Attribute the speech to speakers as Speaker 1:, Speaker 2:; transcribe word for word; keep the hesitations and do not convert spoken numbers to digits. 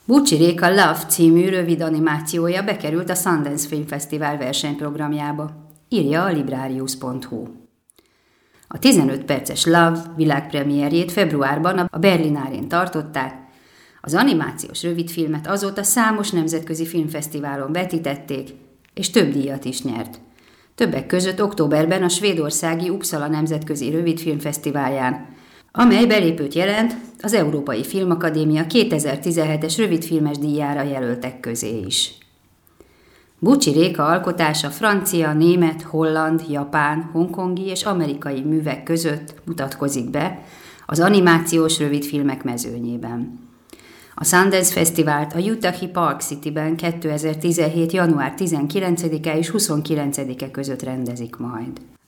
Speaker 1: Bucsi Réka Love című rövid animációja bekerült a Sundance Filmfesztivál versenyprogramjába, írja a librarius pont hu. A tizenöt perces Love világpremierjét februárban a Berlinárén tartották, az animációs rövidfilmet azóta számos nemzetközi filmfesztiválon vetítették, és több díjat is nyert. Többek között októberben a svédországi Uppsala Nemzetközi Rövidfilmfesztiválján, amely belépőt jelent az Európai Filmakadémia kétezer-tizenhetes rövidfilmes díjára jelöltek közé is. Bucsi Réka alkotása francia, német, holland, japán, hongkongi és amerikai művek között mutatkozik be az animációs rövidfilmek mezőnyében. A Sundance Fesztivált a Utahi Park Cityben kétezer-tizenhét. január tizenkilencedike és huszonkilencedike között rendezik majd.